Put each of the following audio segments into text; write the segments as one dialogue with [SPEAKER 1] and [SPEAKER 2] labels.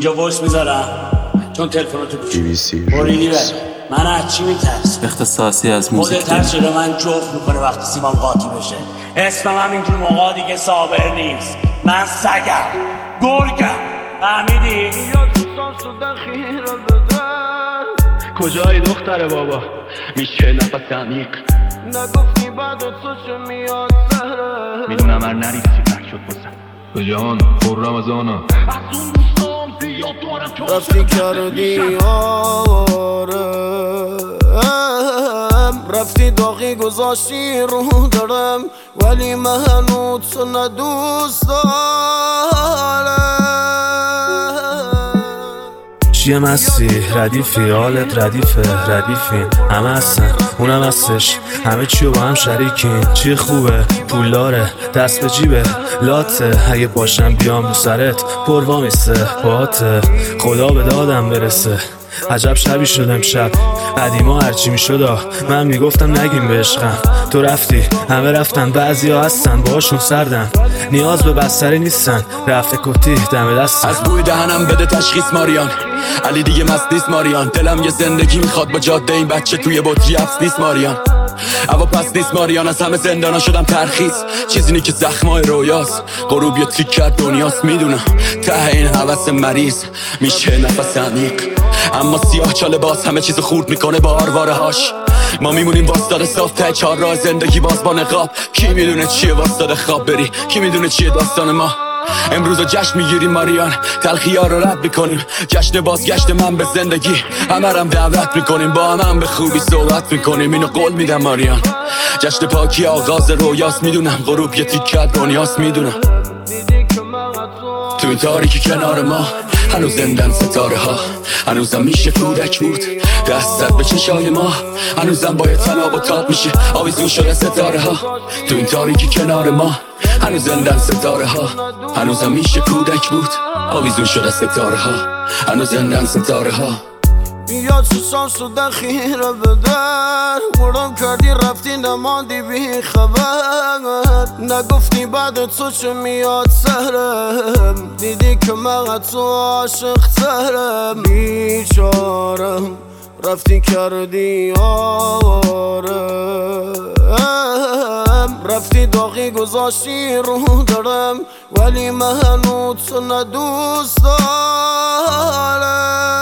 [SPEAKER 1] اینجا وایس میذارم چون تلفناتو بریدی بره. من از چی میترسم؟
[SPEAKER 2] اختصاصی از موزیک
[SPEAKER 1] خودت ترس شده من جفت میکنه وقتی سیمام قاطی بشه. اسمم هم اینجور موقع دیگه صابر نیست. من سگم گرگم. فهمیدی؟
[SPEAKER 3] کجایی دختر بابا؟ میشه نفس عمیق نگفتی بعد تو چه میاد سهره میدونم هر نری سیبک شد بسن
[SPEAKER 4] به جهان پر رمضانم
[SPEAKER 3] از اون دوستام زیاد دارم
[SPEAKER 5] رفتی کردی رفتی داغی گذاشتی رو دارم ولی من هنوز تو ندوست دارم. چیه مستی ردیفی حالت ردیفه ردیفین همه هستن اونم هستش همه چیو با هم شریکین. چی خوبه پول داره دست به جیبه لاته اگه باشم بیام رو سرت پروا میسته باته خدا به دادم برسه. عجب شبی شد امشب قدیما هرچی میشد من میگفتم نگیم به عشقم. تو رفتی همه رفتن بعضی ها هستن باهاشون سردن نیاز به بستری نیستن رفته کتی دم دستن.
[SPEAKER 6] از بوی دهنم بده تشخیص ماریان علی دیگه مست نیست ماریان. دلم یه زندگی میخواد با جاده این بچه توی بطری حبس نیست ماریان. هوا پس نیست ماریان از همه زندانا شدم ترخیص. چیزی نی که زخمای رویاست غروب یه تیک کرد دنیاست. میدونم ته این حوث مریض میشه نفس عمیق اما سیاه چاله باز همه چیز خورد میکنه با آرواره هاش. ما میمونیم واسطاده صاف ته چهار راه زندگی باز با نقاب. کی میدونه چیه واسطاده خواب بری کی میدونه چیه داستان ما. امروز جشن میگیریم ماریان تلخی ها رو رد میکنیم جشن بازگشت من به زندگی همه رم دعوت میکنیم با هم به خوبی صحبت میکنیم اینو قول میدم ماریان. جشن پاکی آغاز رویاست میدونم غروب یه تیکه دنیاست میدونم تو این تاریکی کنار ما هنوز زندن ستاره ها هنوزم میشه کودک بود دستت به چشای ما هنوزم باید تناب و تاب میشه آویزون شده ستاره ها تو این تاریکی کنار ما هنوز زندن ستاره ها هنوزم میشه کودک بود آویزون شده ستاره ها هنوز زندن ستاره ها.
[SPEAKER 5] یا چشام شدن خیره به در مرام کردی رفتی نماندی بی خبر نگفتی بعد تو چه میاد سهرم دیدی که من تو عاشق ترم بیچارم رفتی کردی رفتی داغی گذاشتی رو دارم ولی من هنوز تو ندوست دارم.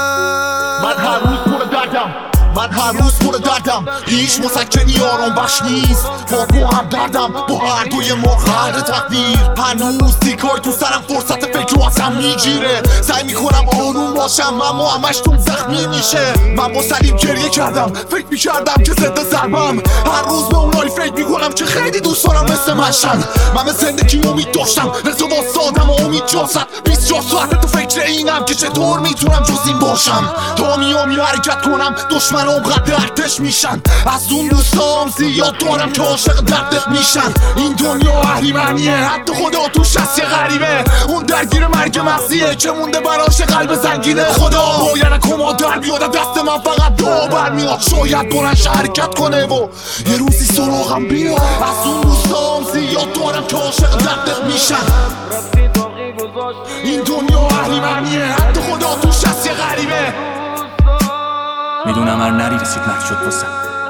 [SPEAKER 7] من هر روز پر دردم هیچ مسکنی آرام بخش نیست با هم دردم با هر دوی ما قهر تقدیر هنوز تیکای تو سرم فرصت فکر رو ازم میگیره سعی میکنم آروم باشم اما همش تو زخمی میشه. من با سلیم گریه کردم فکر میکردم که ضد ضربم هر روز به اونایی فکر میکنم که خیلی دوست دارم مثل منشن. من به زندگی امید داشتم رضا واسادم و امید جاست 24 ساعت تو فکر اینم که چطور میتونم جز این باشم تا میامی حرکت کنم دشمن اونقدر ارتش میشن. از اون دوستام زیاد دارم که عاشق دردت میشن. این دنیا اهریمنیه حتی خدا توش هست یه غریبه اون درگیر مرگ مغزیه که مونده براش قلب زنگینه. خدا باید کما در بیاد دست من فقط دعا برمیاد شاید بلنش حرکت کنه و یه روزی سراغم بیاد. از اون دوستام زیاد دارم که عاشق دردت میشن. این دنیا اهریمنیه حتی خدا توش هست یه غریبه.
[SPEAKER 2] میدونم هر نری رسید مرد شد واسه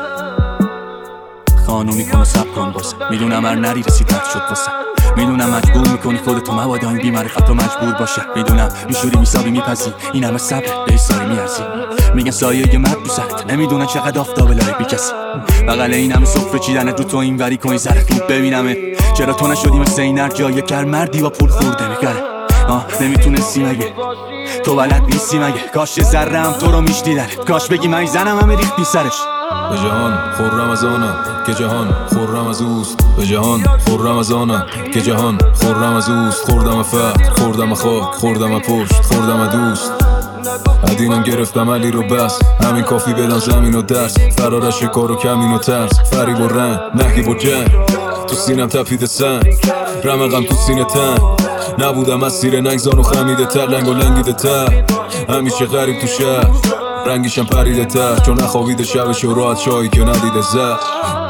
[SPEAKER 2] خانومی کن و سب کن واسه میدونم هر نری رسید مرد شد واسه میدونم مجبور میکنی خودتو مبادا این بیمعرفت رو مجبور باشه. میدونم میشوری میسابی میپذی این همه صبر به ساری میارزی میگن سایه مرد دوست نمیدونن چقدر آفتاب لای بی کسی بغل این همه سفره چیدنت رو تو این وری کنی زره خوب ببینمت چرا تو نشدی مثل این هر جای کر مردی با پول خورده میکنه نمیتونستی مگه تو بلد نیستی مگه کاش یه ذره هم تو رو میشنیدنت کاش بگی من زنم همه ریختی سرش.
[SPEAKER 4] به جهان خرم از آنم که جهان خرم از اوست به جهان خرم از آنم که جهان خرم از اوست. خوردم فقر خوردم خاک خوردم پشت خوردم دوست ادینم گرفتم علی رو بس همین کافی بدن زمین و درس فرارش کار و کمین و ترس فریب و رنگ نهیب و جنگ تو سینم تپیده سنگ رمقم تو سینه تن نبودم از سیر نگزان و خمیده تر لنگ و لنگیده تر همیشه غریب تو شهر رنگیشم پریده تر چون نخوابیده شبش و راحت شایی که ندیده زد